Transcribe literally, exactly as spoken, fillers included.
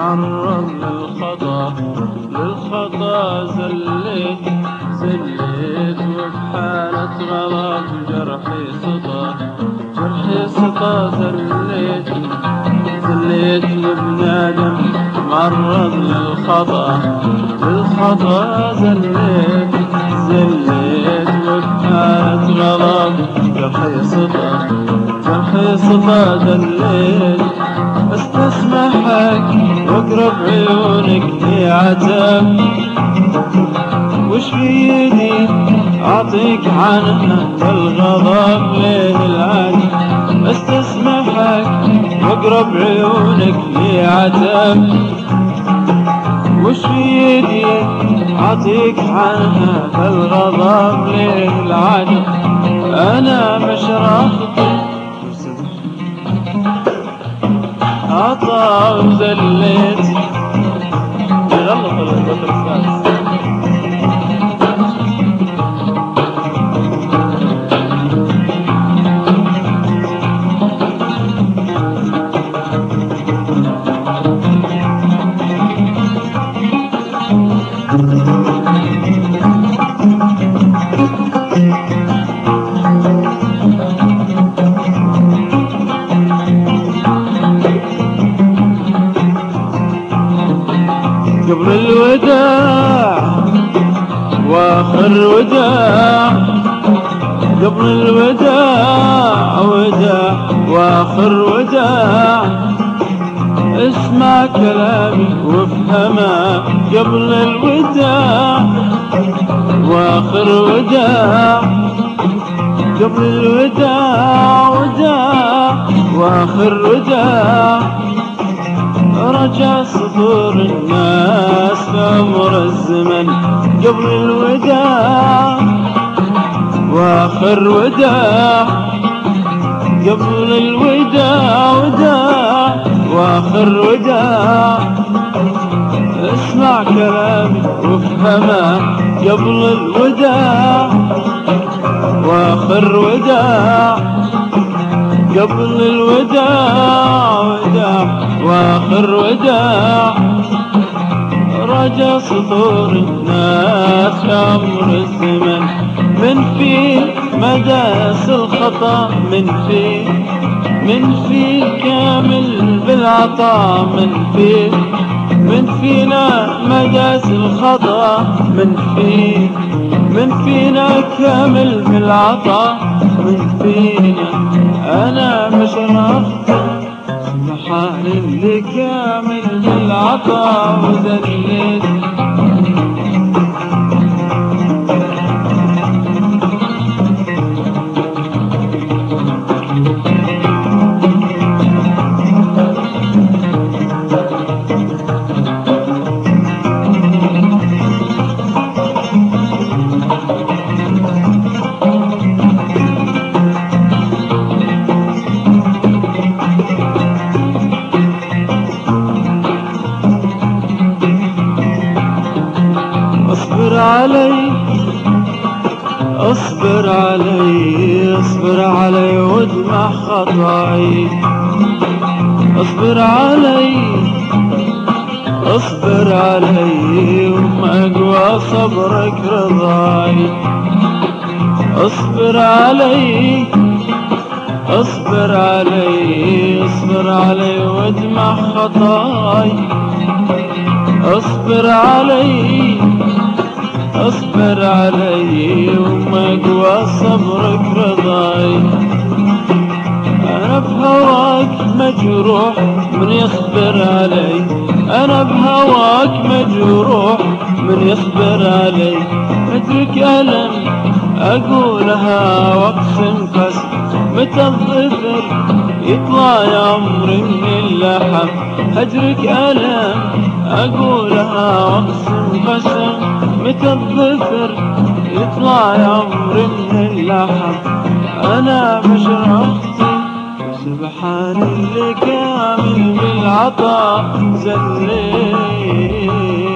معرض للخطا للخطا زليت زليت وبحالة غضب جرحي سطى جرحي سطى زليت زليت وبندم معرض للخطا للخطا زليت زليت وبحالة غضب جرحي سطى جرحي سطى زليت استسمحك واقرب عيونك يا عتاب وش بيدي اعطيك عنها الغضب ليه العادي استسمحك واقرب عيونك يا عتاب وش بيدي اعطيك عنها الغضب ليه العادي انا مش راخطي عطا وزليت يغلط البطل السادس قبل الوداع واخر وداع قبل الوداع وداع واخر وداع اسمع كلامي وافهمه قبل الوداع واخر وداع قبل الوداع وداع واخر وداع رجع سطور الناس في عمر الزمن قبل الوداع واخر وداع قبل الوداع وداع واخر وداع اسمع كلامي وافهمه قبل الوداع واخر وداع قبل الوداع وداع واخر وداع رجع سطور الناس في عمر الزمن من في مداس الخطا من في من في كامل بالعطاء من في من فينا مداس الخطا من في من فينا كامل بالعطاء من فينا انا مش راخطي سبحان اللي كامل بالعطاء وذليت اصبر علي اصبر علي اصبر علي وادمع خطاي اصبر علي اصبر علي وما اقوى صبرك رضاي اصبر علي اصبر علي اصبر علي وادمع خطاي اصبر علي اصبر علي وما اقوى صبرك رضاي انا بهواك مجروح من يصبر علي انا بهواك مجروح من يصبر علي اترك الم اقولها واقسم قسم متى الظفر يطلع يا عمري من اللحم هجرك الم اقولها واقسم قسم متى الظفر يطلع يا عمري من اللحم انا مش راختي سبحان اللي كامل بالعطاء زليت